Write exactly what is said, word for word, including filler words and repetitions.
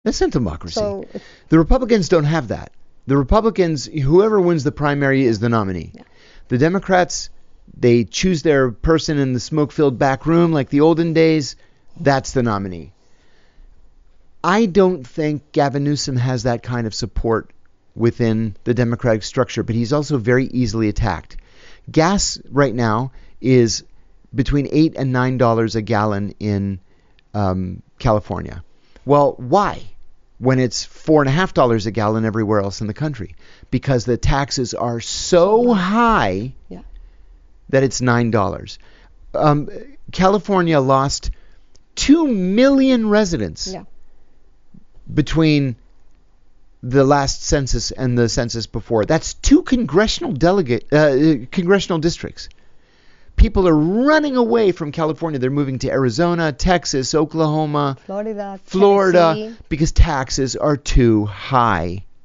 That's not democracy. So it's, The Republicans don't have that. The Republicans, whoever wins the primary is the nominee. Yeah. The Democrats, they choose their person in the smoke-filled back room like the olden days. That's the nominee. I don't think Gavin Newsom has that kind of support within the Democratic structure, but he's also very easily attacked. Gas right now is between eight and nine dollars a gallon in um, California. Well, why? When it's four and a half dollars a gallon everywhere else in the country, because the taxes are so high yeah. that it's nine dollars. Um, California lost two million residents Yeah. between the last census and the census before. That's two congressional delegate uh, congressional districts. People are running away from California. They're moving to Arizona, Texas, Oklahoma, Florida, Florida, Tennessee. because taxes are too high.